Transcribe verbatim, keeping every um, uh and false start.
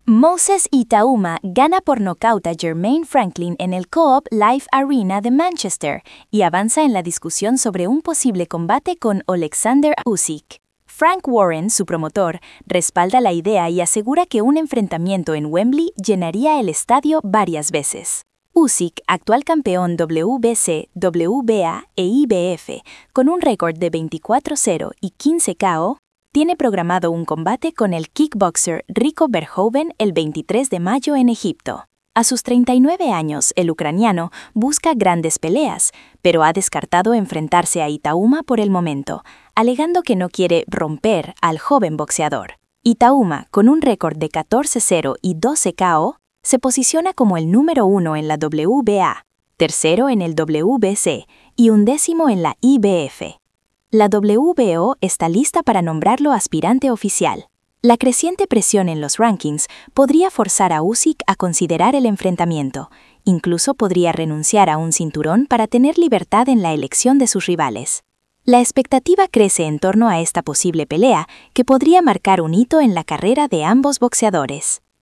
Moses Itaúma gana por nocaut a Jermaine Franklin en el Co-op Life Arena de Manchester y avanza en la discusión sobre un posible combate con Alexander Usyk. Frank Warren, su promotor, respalda la idea y asegura que un enfrentamiento en Wembley llenaría el estadio varias veces. Usyk, actual campeón W B C, W B A e I B F, con un récord de veinticuatro cero y quince K O, tiene programado un combate con el kickboxer Rico Verhoeven el veintitrés de mayo en Egipto. A sus treinta y nueve años, el ucraniano busca grandes peleas, pero ha descartado enfrentarse a Itaúma por el momento, alegando que no quiere romper al joven boxeador. Itaúma, con un récord de catorce cero y doce K O, se posiciona como el número uno en la W B A, tercero en el W B C y undécimo en la I B F. La W B O está lista para nombrarlo aspirante oficial. La creciente presión en los rankings podría forzar a Usyk a considerar el enfrentamiento. Incluso podría renunciar a un cinturón para tener libertad en la elección de sus rivales. La expectativa crece en torno a esta posible pelea, que podría marcar un hito en la carrera de ambos boxeadores.